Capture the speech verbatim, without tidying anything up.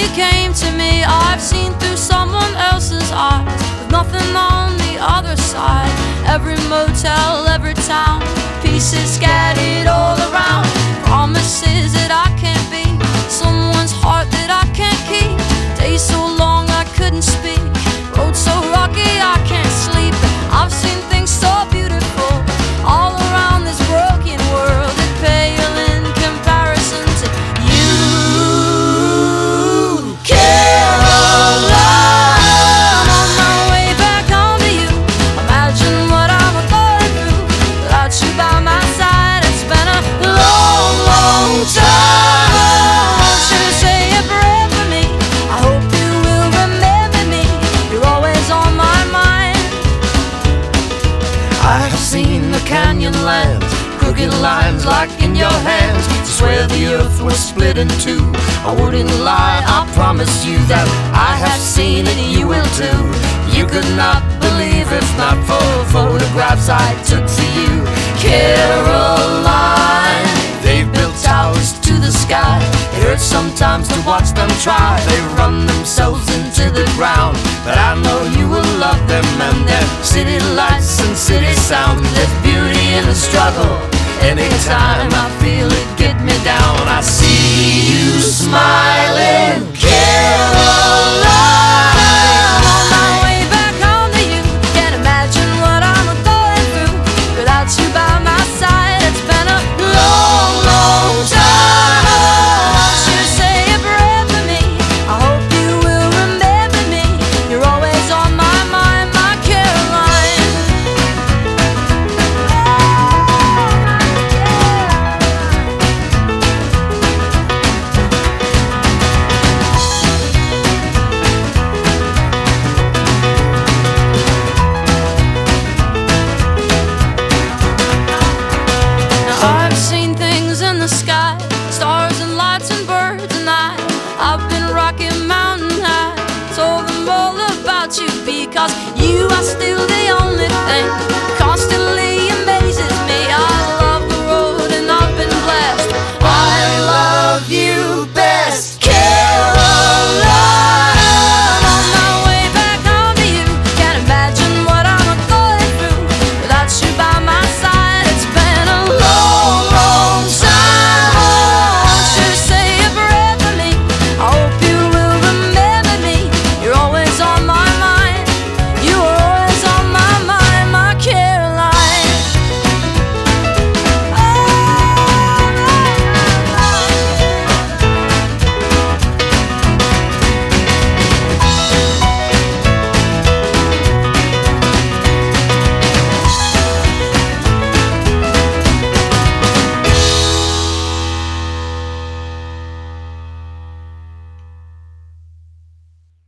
you came to me. I've seen through someone else's eyes, with nothing on the other side. Every motel, every town, pieces scattered all around. Promises that I can't be, someone's heart that I can't keep. Days so long I couldn't speak, roads so rocky I can't sleep. I've seen things so beautiful all around this broken world that pale in comparison to you, Caroline. On my way back home to you, imagine what I'm going through without you by my side. It's been a long, long time. Won't you say a prayer for me? I hope you will remember me. You're always on my mind. I have seen the canyon lands, crooked lines like in your hands. I swear the earth was split in two. I wouldn't lie, I promise you that I have seen it, you will too. You could not believe if not for photographs I took for you, Caroline. They've built towers to the sky. It hurts sometimes to watch them try. They run themselves into the ground, but I know you will love them and their city lights and city sounds. There's beauty in the struggle. Anytime I feel it get me down, I see you smiling, Caroline. On my way back home to you, can't imagine what I'm going through without you by my side. It's been a long, long time. Won't you say a prayer for me? I hope you will remember me. You're always on my mind, my Caroline. Now I've seen things in the sky, stars and lights and birds, and I, I've been Rocky Mountain high. Told them all about you because you are still the only thing.